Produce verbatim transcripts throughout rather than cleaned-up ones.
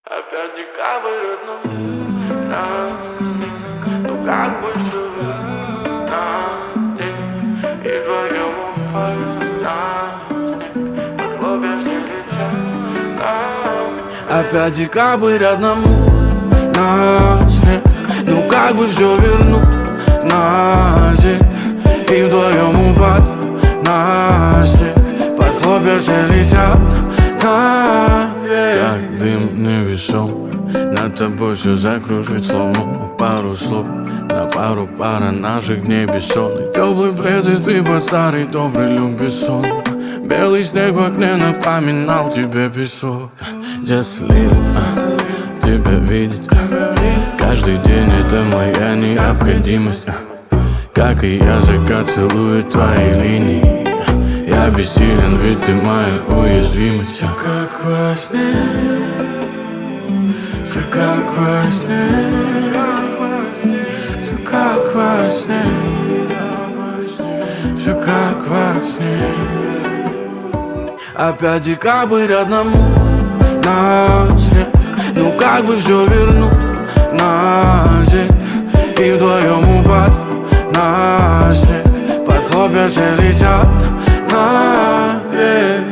Опять декабрь одну нас, ну как бы живет на день, и вдвоем упасть на снег, под хлопья все летят нам. Опять декабрь одному нас нет, ну как бы все вернуть на день, и вдвоем упасть на снег, под хлопья все летят наверх. Как дым невесом, над тобой все закружит, словно пару слов на пару пара наших дней бессонных. Теплый плед и ты под старый добрый любишь сон. Белый снег в окне напоминал тебе песок. Just little, а, тебя видеть, а, каждый день это моя необходимость, а, как и я, закат целует твои линии. Я бессилен, ведь ты моя уязвимость. Все как во сне, все как во сне, все как во сне, все как во сне. Опять декабрь одному нас нет, ну как бы все вернуть на день, и вдвоем упасть на снег, под хлопья все летят наверх.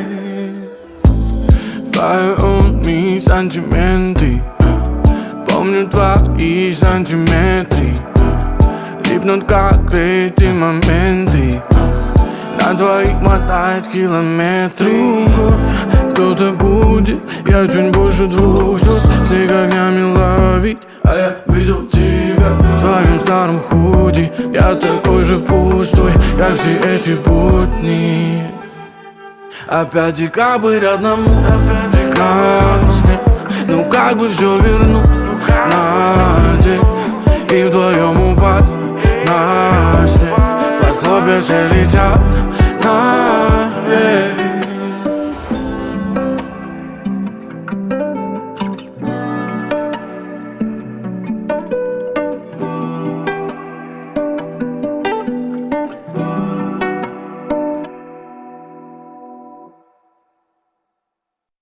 Твои умные сантименты, помню твои сантиметры, липнут как эти моменты, на двоих мотает километры. Кто-то будет, я чуть больше двухсот, снег огнями ловить, а я видел тебя в своем старом худи. Я такой же пустой, как все эти будни. Опять декабрь одному нас нет, ну как бы все вернуть на день, и вдвоем упасть на снег, под хлопья все летят наверх.